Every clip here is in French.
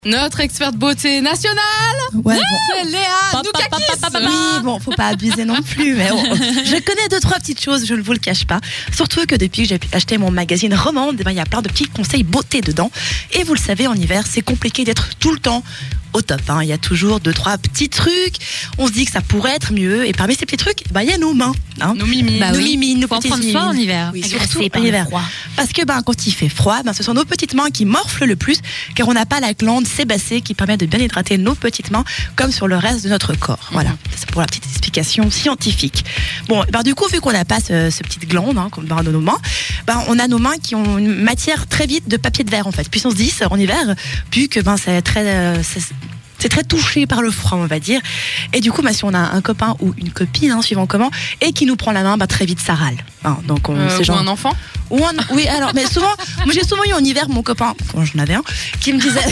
Notre experte beauté nationale, Ouais, c'est Léa Noukakis. Oui, bon, faut pas abuser non plus, mais bon, je connais 2-3 petites choses, je ne vous le cache pas. Surtout que depuis que j'ai acheté mon magazine Romande, il y a plein de petits conseils beauté dedans. Et vous le savez, en hiver, c'est compliqué d'être tout le temps au top. Il y a toujours 2-3 petits trucs. On se dit que ça pourrait être mieux. Et parmi ces petits trucs, il y a nos mains. Nos mimines. Nos mimines, nos Faut en petites prendre soin en mimines. hiver. Oui, Agressé surtout par en le hiver. froid. Parce que quand il fait froid, ce sont nos petites mains qui morflent le plus, car on n'a pas la glande sébacée qui permet de bien hydrater nos petites mains, comme sur le reste de notre corps. Voilà, c'est pour la petite explication scientifique. Bon, du coup, vu qu'on n'a pas ce petite glande comme dans nos mains, on a nos mains qui ont une matière très vite de papier de verre en fait, puissance 10 en hiver, vu que c'est très touché par le froid, on va dire. Et du coup, si on a un copain ou une copine, suivant comment, et qui nous prend la main, très vite, ça rale. Donc, c'est Ou un enfant. Oui, alors, mais souvent, moi j'ai souvent eu en hiver mon copain, quand j'en avais un, qui me disait.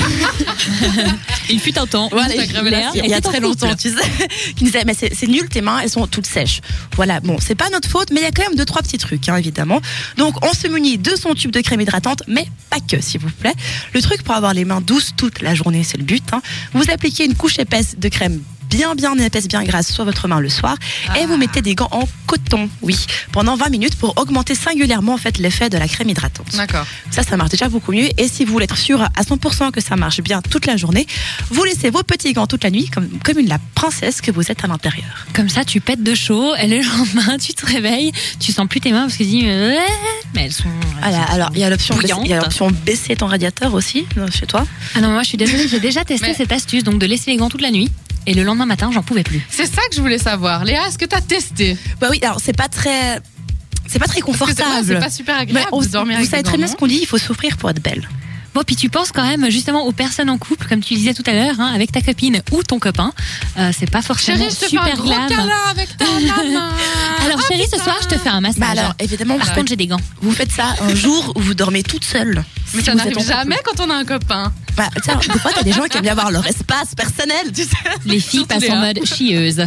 Il fut un temps. Voilà, il y a très longtemps, tu sais, qui me disait, mais c'est nul, tes mains, elles sont toutes sèches. Voilà, bon, c'est pas notre faute, mais il y a quand même 2-3 petits trucs, évidemment. Donc, on se munit de son tube de crème hydratante, mais pas que, s'il vous plaît. Le truc pour avoir les mains douces toute la journée, c'est le but. Vous appliquez une couche épaisse de crème bien épaisse, bien grasse sur votre main le soir, et vous mettez des gants en coton, pendant 20 minutes pour augmenter singulièrement l'effet de la crème hydratante. D'accord. Ça marche déjà beaucoup mieux. Et si vous voulez être sûr à 100% que ça marche bien toute la journée, vous laissez vos petits gants toute la nuit comme la princesse que vous êtes à l'intérieur. Comme ça, tu pètes de chaud, et le lendemain, tu te réveilles, tu sens plus tes mains parce que tu dis, mais elles sont. Alors, il y a l'option bouillantes. baisser ton radiateur aussi, chez toi. Ah non, moi je suis désolée, j'ai déjà testé cette astuce, donc de laisser les gants toute la nuit. Et le lendemain matin, j'en pouvais plus. C'est ça que je voulais savoir. Léa, est-ce que tu as testé? Oui, alors c'est pas très confortable. C'est pas super agréable de dormir avec vous savez des très bien gants, ce qu'on dit, il faut souffrir pour être belle. Bon, puis tu penses quand même justement aux personnes en couple, comme tu disais tout à l'heure, avec ta copine ou ton copain. C'est pas forcément Chérie, je te fais super un gros glam. câlin avec ta main. Alors chérie, ce soir, je te fais un massage. Alors, évidemment, Par contre, j'ai des gants. vous faites ça un jour où vous dormez toute seule. Mais Si ça vous n'arrive êtes en couple. jamais quand on a un copain. Des fois, t'as des gens qui aiment bien avoir leur espace personnel, tu sais. Les filles Surtout passent Léa. en mode chieuse.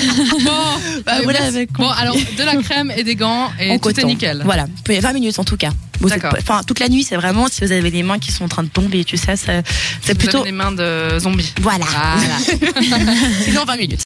Voilà, merci. avec- Bon, alors, de la crème et des gants et en tout coton. est nickel. Voilà, 20 minutes en tout cas. Vous êtes D'accord. pas- toute la nuit, c'est vraiment si vous avez des mains qui sont en train de tomber, tu sais, c'est Vous plutôt. avez les mains de zombies. Voilà. Voilà. Sinon 20 minutes.